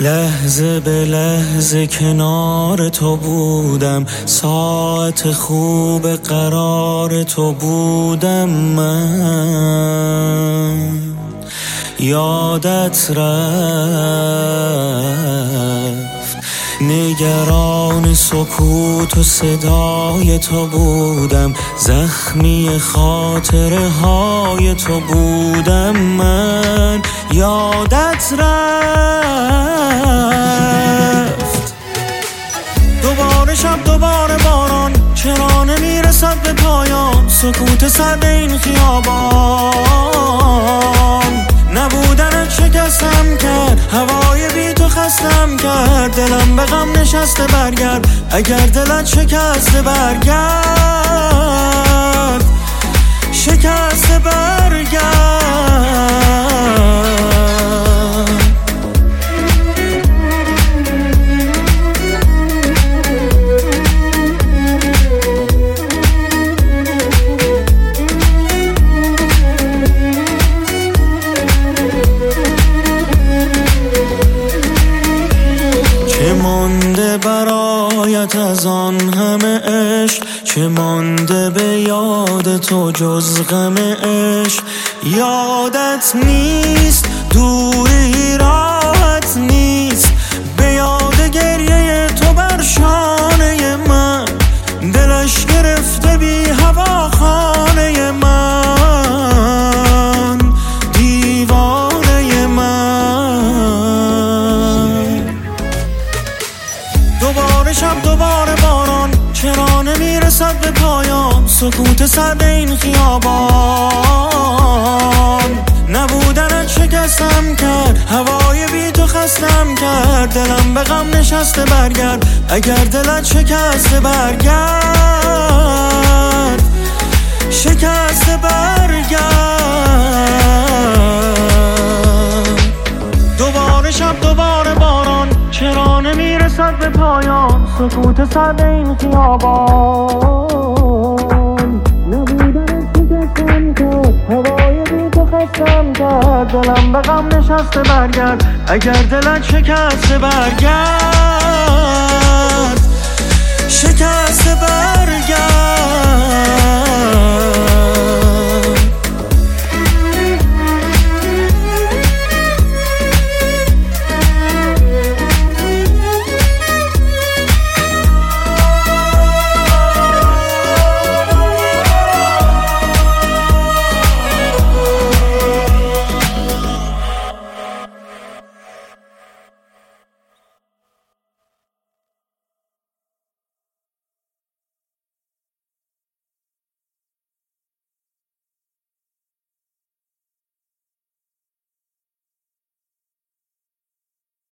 لحظه به لحظه کنار تو بودم، ساعت خوب قرار تو بودم من. یادت رفت نگران سکوت و صدای تو بودم، زخمی خاطره های تو بودم من. یادت رفت دوباره شب دوباره باران، چرا نمیرسد به پایان سکوت سرد این خیابان. نبودنت شکستم کرد، هوای بی تو خستم کرد، دلم به غم نشسته برگرد، اگر دلت شکسته برگرد، شکسته برگرد. چه مانده برایت از آن همه عشق، چه مانده به یاد تو جز غم عشق. یادت نیست دوری راحت نیست، به یاد گریه تو بر شانه من، دلش گرفته بی هوا خانه من، دیوانه من. دوباره شب دوباره باران، چرا نمیرسد به پایان سکوت سرد این خیابان. نبودنت شکستم کرد، هوای بی تو خستم کرد، دلم به غم نشسته برگرد، اگر دلت شکسته برگرد، شکسته برگرد. دوباره شب دوباره باران، چرا نمیرسد به پایان سکوت سرد این خیابان. نبودنت شکستم کرد، هوای بی تو خستم کرد، دلم به غم نشسته برگرد، اگر دلت شکسته برگرد، شکسته برگرد.